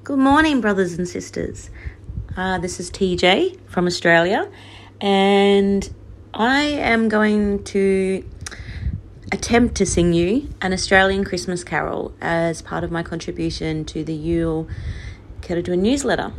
Good morning, brothers and sisters. This is TJ from Australia, and I am going to attempt to sing you an Australian Christmas carol as part of my contribution to the Yule Keradua newsletter.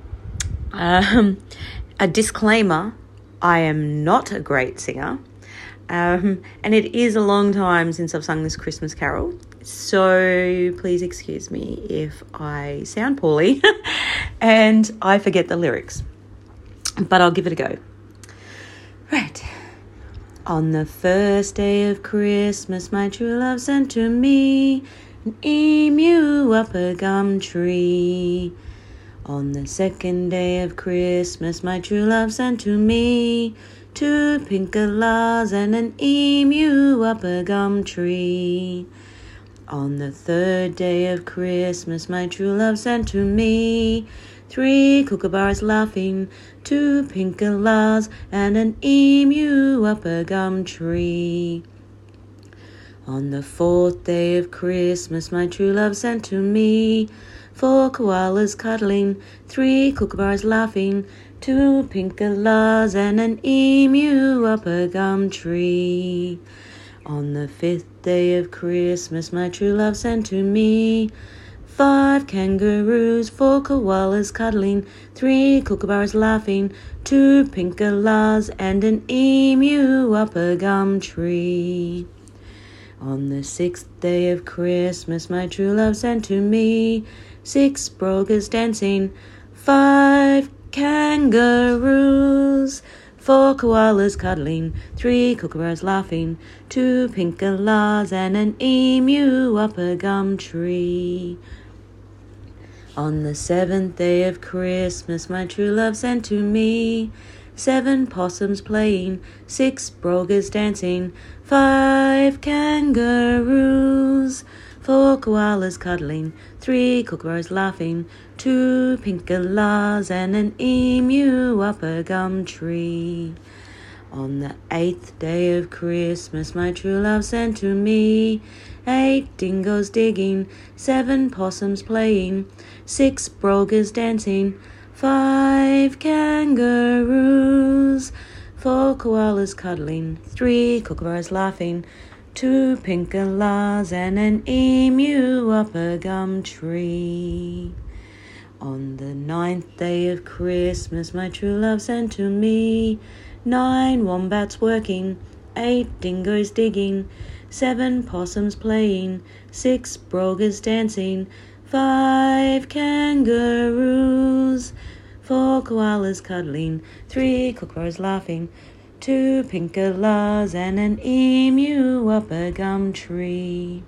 A disclaimer, I am not a great singer, and it is a long time since I've sung this Christmas carol, so please excuse me if I sound poorly and I forget the lyrics, but I'll give it a go. Right. On the first day of Christmas, my true love sent to me an emu up a gum tree. On the second day of Christmas, my true love sent to me 2 pink galahs and an emu up a gum tree. On the third day of Christmas, my true love sent to me 3 kookaburras laughing, 2 pink galahs and an emu up a gum tree. On the fourth day of Christmas, my true love sent to me 4 koalas cuddling, 3 kookaburras laughing, 2 pink galahs and an emu up a gum tree. On the fifth day of Christmas, my true love sent to me 5 kangaroos, 4 koalas cuddling, 3 kookaburras laughing, 2 pink galahs and an emu up a gum tree. On the sixth day of Christmas, my true love sent to me 6 brogues dancing, 5 kangaroos, 4 koalas cuddling, 3 kookaburras laughing, 2 pink galahs and an emu up a gum tree. On the seventh day of Christmas, my true love sent to me 7 possums playing, 6 brogues dancing, 5 kangaroos, 4 koalas cuddling, 3 kookaburras laughing, 2 pink galahs and an emu up a gum tree. On the 8th day of Christmas, my true love sent to me 8 dingoes digging, 7 possums playing, 6 brogues dancing, 5 kangaroos, 4 koalas cuddling, 3 kookaburras laughing, 2 pink galahs and an emu up a gum tree. On the 9th day of Christmas, my true love sent to me 9 wombats working, 8 dingoes digging, 7 possums playing, 6 brogues dancing, 5 kangaroos, 4 koalas cuddling, 3 kookaburras laughing, 2 pink galahs and an emu up a gum tree.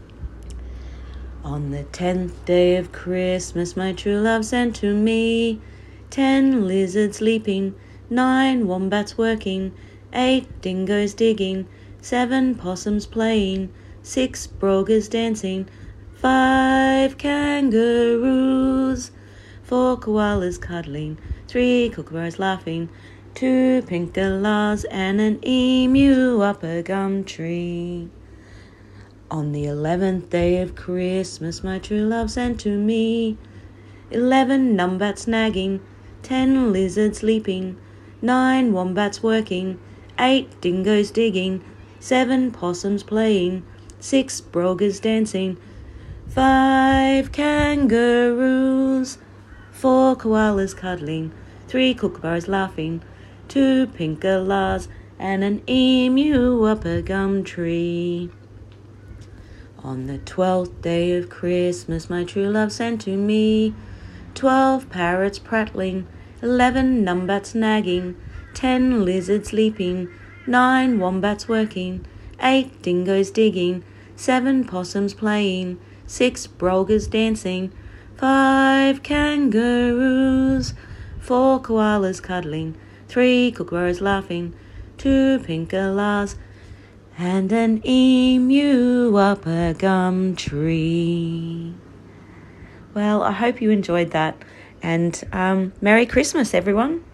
On the 10th day of Christmas, my true love sent to me 10 lizards leaping, 9 wombats working, 8 dingoes digging, 7 possums playing, 6 brogues dancing, 5 kangaroos, 4 koalas cuddling, 3 kookaburras laughing, 2 pink galahs and an emu up a gum tree. On the 11th day of Christmas, my true love sent to me 11 numbats nagging, 10 lizards leaping, 9 wombats working, 8 dingoes digging, 7 possums playing, 6 brogues dancing, 5 kangaroos, 4 koalas cuddling, 3 kookaburras laughing, 2 pink galahs and an emu up a gum tree. On the 12th day of Christmas, my true love sent to me 12 parrots prattling, 11 numbats nagging, 10 lizards leaping, 9 wombats working, 8 dingoes digging, 7 possums playing, 6 brogues dancing, 5 kangaroos, 4 koalas cuddling, 3 kookaburras laughing, 2 pink galahs and an emu up a gum tree. Well, I hope you enjoyed that, and Merry Christmas, everyone.